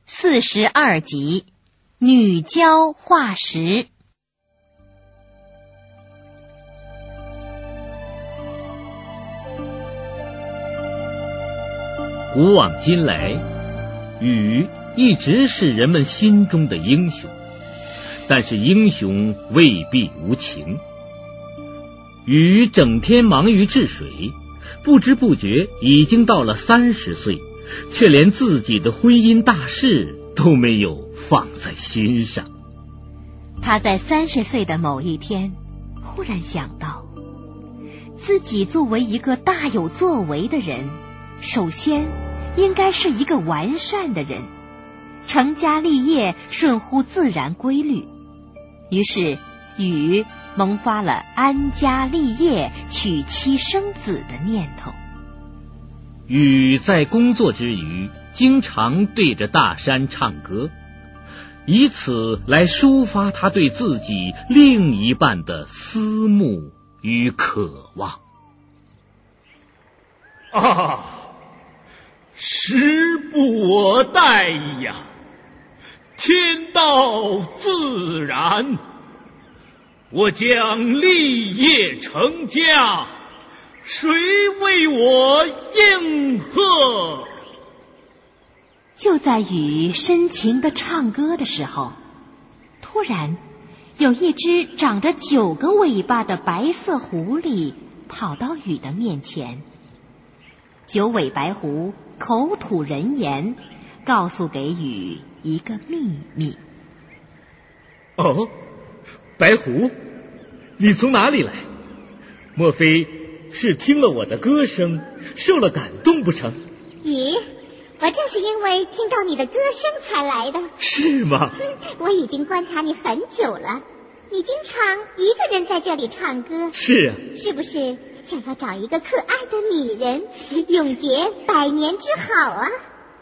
42集，女娇化石。 古往今来，禹一直是人们心中的英雄，但是英雄未必无情。禹整天忙于治水，不知不觉已经到了30岁，却连自己的婚姻大事都没有放在心上。 他在30岁的某一天，忽然想到，自己作为一个大有作为的人，首先应该是一个完善的人，成家立业顺乎自然规律。于是禹萌发了安家立业、娶妻生子的念头。 禹在工作之余，经常对着大山唱歌，以此来抒发他对自己另一半的思慕与渴望。 啊，时不我待呀，天道自然，我将立业成家，谁为我应和？ 就在禹深情地唱歌的时候，突然有一只长着9个尾巴的白色狐狸跑到禹的面前。9尾白狐口吐人言，告诉给禹一个秘密。 哦，白狐，你从哪里来？莫非是听了我的歌声，受了感动不成？ 禹，我正是因为听到你的歌声才来的。 是吗？ 我已经观察你很久了，你经常一个人在这里唱歌。 是啊。 是不是想要找一个可爱的女人，永结100年之好啊？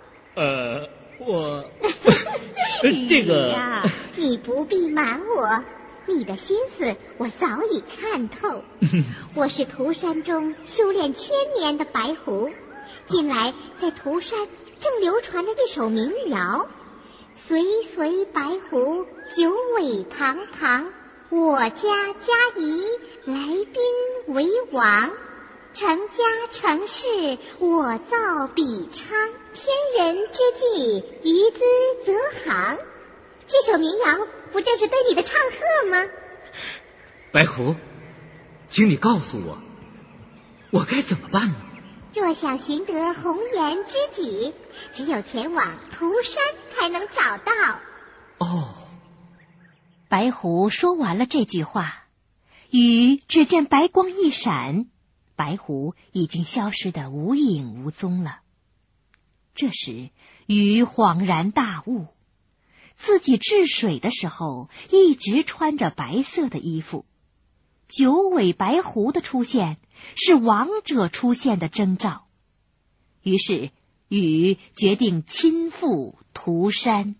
我这个呀， 你不必瞒我，你的心思我早已看透。我是涂山中修炼1000年的白狐，近来在涂山正流传着这首民谣：随随白狐9尾堂堂，我家家宜来宾为王，成家成事我造比昌，天人之际于兹则行。这首民谣不正是对你的唱和吗？ 白狐，请你告诉我，我该怎么办呢？ 若想寻得红颜知己，只有前往涂山才能找到。 哦。 白狐说完了这句话，禹只见白光一闪，白狐已经消失得无影无踪了。这时禹恍然大悟，自己治水的时候一直穿着白色的衣服，9尾白狐的出现是王者出现的征兆。于是禹决定亲赴涂山。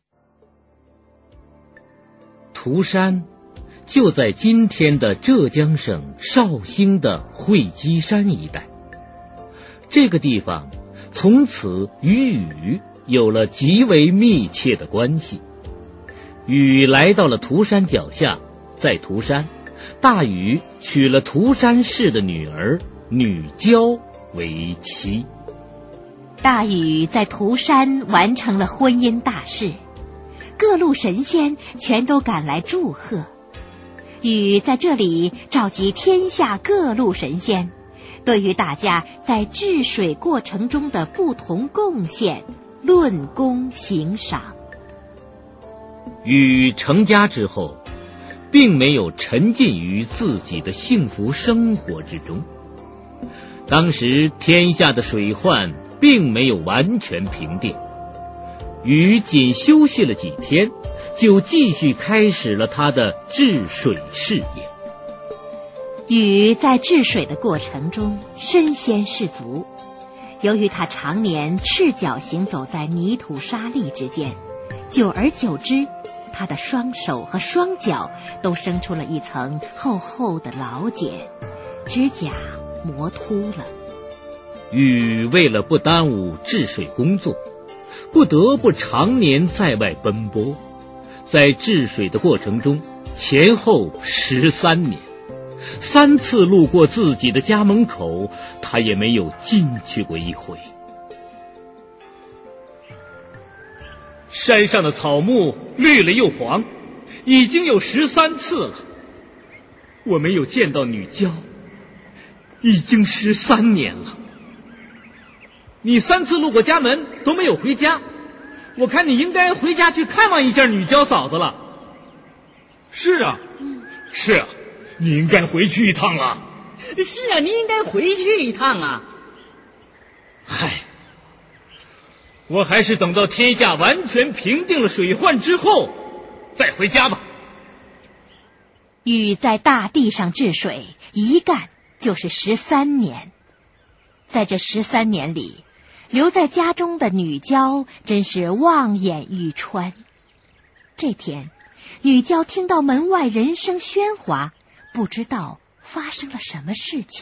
涂山就在今天的浙江省绍兴的会稽山一带，这个地方从此与禹有了极为密切的关系。禹来到了涂山脚下，在涂山，大禹娶了涂山氏的女儿女娇为妻。 大禹在涂山完成了婚姻大事，各路神仙全都赶来祝贺。禹在这里召集天下各路神仙，对于大家在治水过程中的不同贡献论功行赏。 禹成家之后，并没有沉浸于自己的幸福生活之中。当时天下的水患并没有完全平定，禹仅休息了几天，就继续开始了他的治水事业。 禹在治水的过程中身先士卒，由于他常年赤脚行走在泥土沙砾之间，久而久之，他的双手和双脚都生出了一层厚厚的老茧，指甲磨秃了。 禹为了不耽误治水工作， 不得不常年在外奔波，在治水的过程中前后13年，3次路过自己的家门口，他也没有进去过一回。 山上的草木绿了又黄，已经有13次了。我没有见到女娇，已经13年了。你3次路过家门都没有回家，我看你应该回家去看望一下女娇嫂子了。是啊，是啊，你应该回去一趟了。 是啊，你应该回去一趟啊。 嗨，我还是等到天下完全平定了水患之后再回家吧。 禹在大地上治水，一干就是13年。在这13年里，留在家中的女娇真是望眼欲穿。这天，女娇听到门外人声喧哗，不知道发生了什么事情。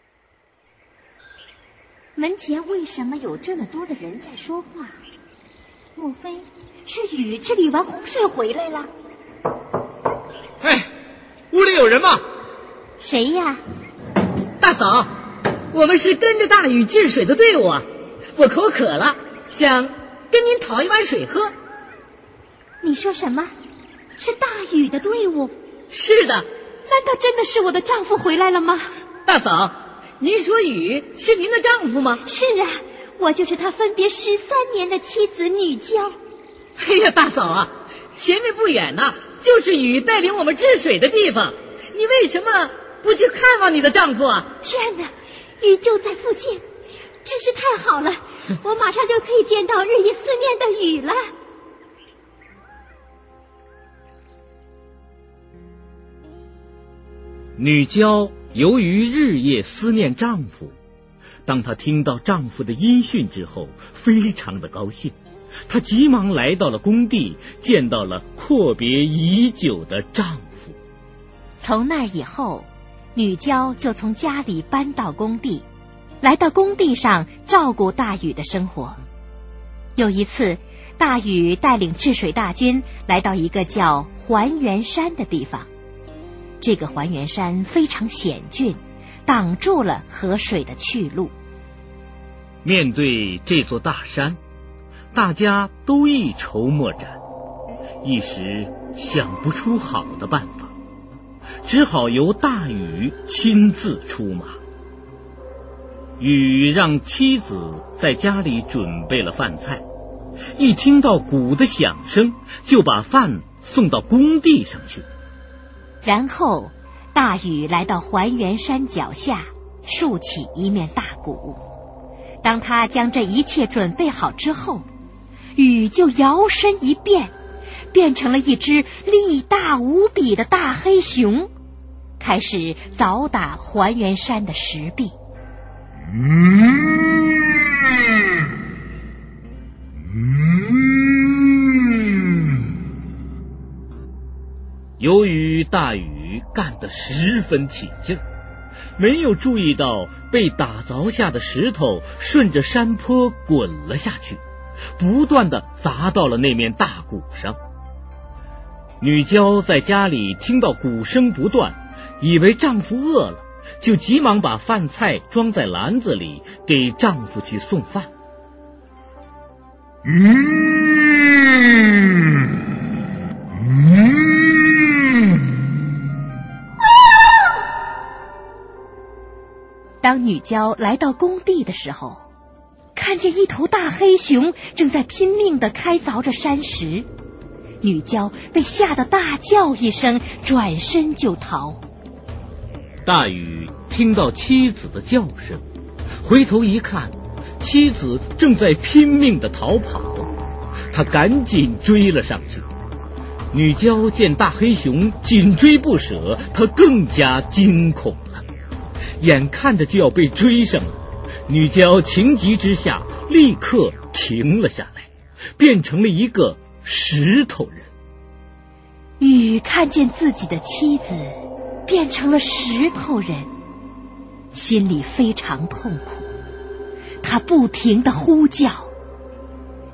门前为什么有这么多的人在说话？莫非是禹治理完洪水回来了？ 哎，屋里有人吗？ 谁呀？ 大嫂，我们是跟着大禹治水的队伍啊，我口渴了，想跟您讨一碗水喝。 你说什么？是大禹的队伍？ 是的。 难道真的是我的丈夫回来了吗？ 大嫂，您说禹是您的丈夫吗？ 是啊，我就是他分别13年的妻子女娇。 哎呀，大嫂啊，前面不远呢，就是禹带领我们治水的地方，你为什么不去看望你的丈夫啊？ 天哪，禹就在附近，真是太好了，我马上就可以见到日夜思念的禹了。 女娇由于日夜思念丈夫，当她听到丈夫的音讯之后，非常的高兴。她急忙来到了工地，见到了阔别已久的丈夫。 从那以后，女娇就从家里搬到工地，来到工地上照顾大禹的生活。有一次，大禹带领治水大军来到一个叫还原山的地方。这个还原山非常险峻，挡住了河水的去路。 面对这座大山，大家都一筹莫展，一时想不出好的办法，只好由大禹亲自出马。禹让妻子在家里准备了饭菜，一听到鼓的响声，就把饭送到工地上去。 然后大禹来到还原山脚下，竖起一面大鼓。当他将这一切准备好之后，禹就摇身一变，变成了一只力大无比的大黑熊，开始凿打还原山的石壁。 由于大禹干得十分起劲，没有注意到被打凿下的石头顺着山坡滚了下去，不断地砸到了那面大鼓上。女娇在家里听到鼓声不断，以为丈夫饿了，就急忙把饭菜装在篮子里，给丈夫去送饭。 当女娇来到工地的时候，看见一头大黑熊正在拼命地开凿着山石。女娇被吓得大叫一声，转身就逃。 大禹听到妻子的叫声，回头一看，妻子正在拼命地逃跑，他赶紧追了上去。女娇见大黑熊紧追不舍，她更加惊恐了，眼看着就要被追上了。女娇情急之下立刻停了下来，变成了一个石头人。 禹看见自己的妻子变成了石头人，心里非常痛苦，他不停地呼叫，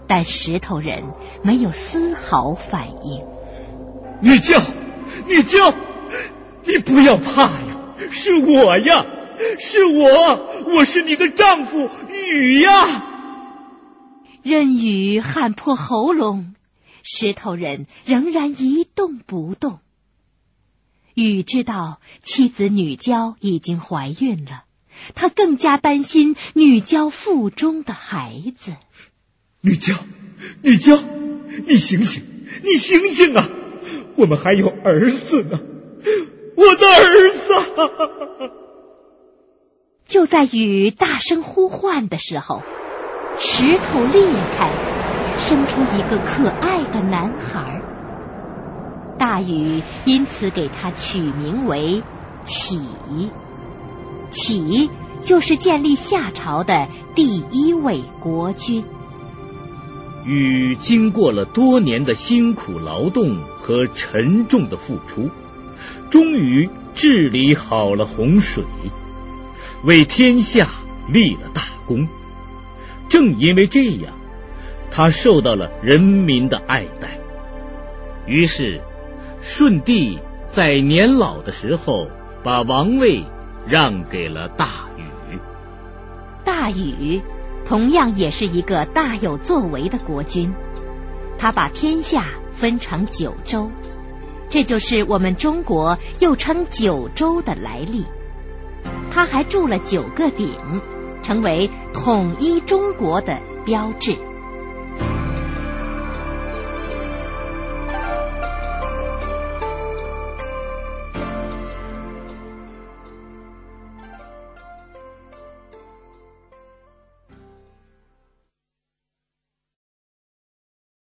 但石头人没有丝毫反应。 女娇，女娇，你不要怕呀，是我呀，是我是你的丈夫禹呀。 任禹喊破喉咙，石头人仍然一动不动。禹知道妻子女娇已经怀孕了，他更加担心女娇腹中的孩子。 女娇，你醒醒，你醒醒啊！我们还有儿子呢，我的儿子！ 就在禹大声呼唤的时候，石头裂开，生出一个可爱的男孩。大禹因此给他取名为启。启就是建立夏朝的第一位国君。 禹经过了多年的辛苦劳动和沉重的付出，终于治理好了洪水，为天下立了大功。正因为这样，他受到了人民的爱戴。于是舜帝在年老的时候把王位让给了大禹。 大禹同样也是一个大有作为的国君，他把天下分成9州，这就是我们中国又称九州的来历。他还筑了9个鼎，成为统一中国的标志。